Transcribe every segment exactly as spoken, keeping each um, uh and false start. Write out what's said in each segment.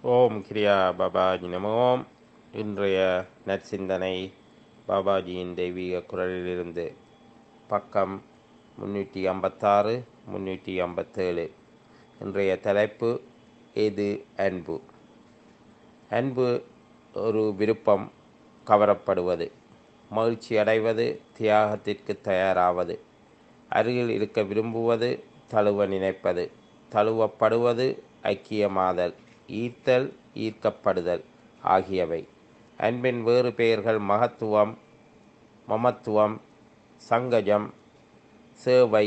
ஓம் கிரியா பாபாஜி நமோம். இன்றைய நற்சிந்தனை பாபாஜியின் தெய்வீக குரலிலிருந்து பக்கம் முன்னூற்றி ஐம்பத்தாறு முன்னூற்றி ஐம்பத்தேழு. இன்றைய தலைப்பு எது அன்பு. அன்பு ஒரு விருப்பம், கவரப்படுவது, மகிழ்ச்சி அடைவது, தியாகத்திற்கு தயாராவது, அருகில் இருக்க விரும்புவது, தழுவ நினைப்பது, தழுவப்படுவது, ஐக்கியமாதல், ஈர்த்தல், ஈர்க்கப்படுதல் ஆகியவை. அன்பின் வேறு பெயர்கள் மகத்துவம், மமத்துவம், சங்கஜம், சேவை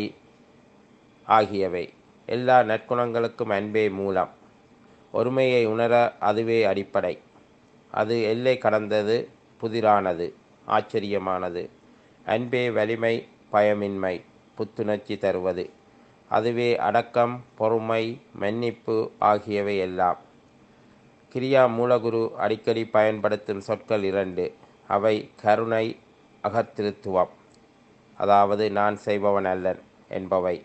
ஆகியவை. எல்லா நற்குணங்களுக்கும் அன்பே மூலம். ஒருமையை உணர அதுவே அடிப்படை. அது எல்லை கடந்தது, புதிரானது, ஆச்சரியமானது. அன்பே வலிமை, பயமின்மை, புத்துணர்ச்சி தருவது. அதுவே அடக்கம், பொறுமை, மன்னிப்பு ஆகியவை எல்லாம். கிரியா மூலகுரு அடிக்கடி பயன்படுத்தும் சொற்கள் இரண்டு. அவை கருணை, அகத்திருத்துவம், அதாவது நான் செய்பவன் அல்லன் என்பவை.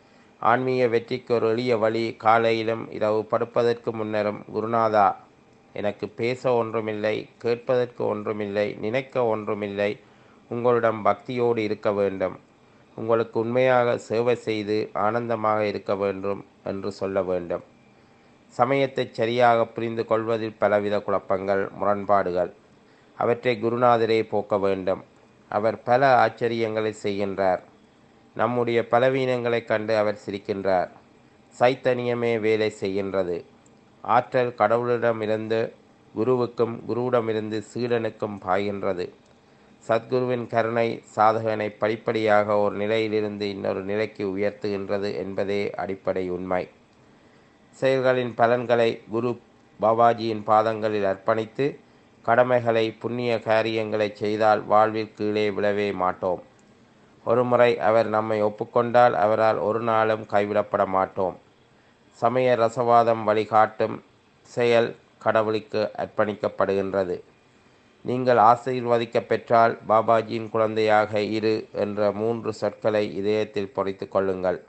ஆன்மீக வெற்றிக்கு ஒரு எளிய வழி. காலையிலும் இரவு படுப்பதற்கு முன்னரும், குருநாதா, எனக்கு பேச ஒன்றுமில்லை, கேட்பதற்கு ஒன்றுமில்லை, நினைக்க ஒன்றுமில்லை, உங்களிடம் பக்தியோடு இருக்க வேண்டும், உங்களுக்கு உண்மையாக சேவை செய்து ஆனந்தமாக இருக்க வேண்டும் என்று சொல்ல வேண்டும். சமயத்தை சரியாக புரிந்து கொள்வதில் பலவித குழப்பங்கள், முரண்பாடுகள். அவற்றை குருநாதரே போக்க வேண்டும். அவர் பல ஆச்சரியங்களை செய்கின்றார். நம்முடைய பலவீனங்களைக் கண்டு அவர் சிரிக்கின்றார். சைத்தன்யமே வேலை செய்கின்றது. ஆற்றல் கடவுளிடமிருந்து குருவுக்கும், குருவிடமிருந்து சீடனுக்கும் பாய்கின்றது. சத்குருவின் கருணை சாதகனை படிப்படியாக ஒரு நிலையிலிருந்து இன்னொரு நிலைக்கு உயர்த்துகின்றது என்பதே அடிப்படை உண்மை. செயல்களின் பலன்களை குரு பாபாஜியின் பாதங்களில் அர்ப்பணித்து கடமைகளை, புண்ணிய காரியங்களை செய்தால் வாழ்வில் கீழே விழவே மாட்டோம். ஒருமுறை அவர் நம்மை ஒப்புக்கொண்டால் அவரால் ஒரு நாளும் கைவிடப்பட மாட்டோம். சமய ரசவாதம் வழிகாட்டும் செயல் கடவுளுக்கு அர்ப்பணிக்கப்படுகின்றது. நீங்கள் ஆசீர்வதிக்க பெற்றால் பாபாஜியின் குழந்தையாக இரு என்ற மூன்று சொற்களை இதயத்தில் பொறித்து கொள்ளுங்கள்.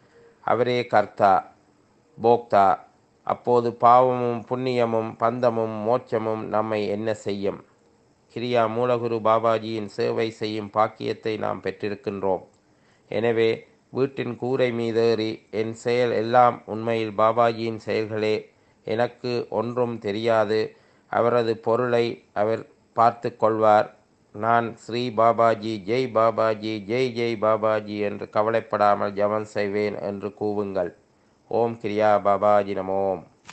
அவரே கர்த்தா, போக்தா. அப்போது பாவமும் புண்ணியமும் பந்தமும் மோட்சமும் நம்மை என்ன செய்யும்? கிரியா மூலகுரு பாபாஜியின் சேவை செய்யும் பாக்கியத்தை நாம் பெற்றிருக்கின்றோம். எனவே வீட்டின் கூரை மீதேறி என் செயல் எல்லாம் உண்மையில் பாபாஜியின் செயல்களே, எனக்கு ஒன்றும் தெரியாது, அவரது பொருளை அவர் பார்த்து கொள்வார், நான் ஸ்ரீ பாபாஜி, ஜெய் பாபாஜி, ஜெய் ஜெய் பாபாஜி என்று கவலைப்படாமல் ஜபம் செய்வேன் என்று கூவுங்கள். ஓம் கிரியா பாபாஜி நமோம்.